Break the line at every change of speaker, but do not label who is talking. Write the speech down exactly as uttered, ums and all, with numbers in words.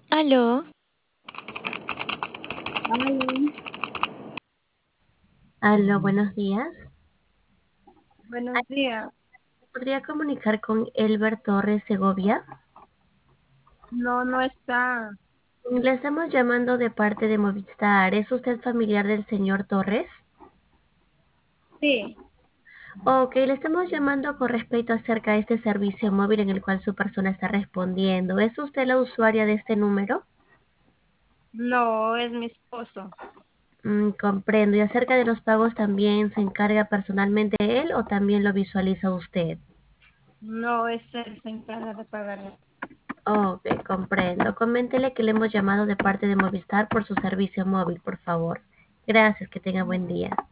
Aló,
Hola,
aló, buenos días. Ay,
buenos días.
¿podría comunicar con Elber Torres Segovia?
No, no está.
Le estamos llamando de parte de Movistar. ¿Es usted familiar del señor Torres?
Sí,
Ok, le estamos llamando con respecto acerca de este servicio móvil en el cual su persona está respondiendo. ¿Es usted la usuaria de este número?
no, es mi esposo.
Mm, comprendo. ¿Y acerca de los pagos también se encarga personalmente él o también lo visualiza usted?
No es él, se encarga de pagarlo.
Ok, comprendo. Coméntele que le hemos llamado de parte de Movistar por su servicio móvil, por favor. Gracias, que tenga buen día.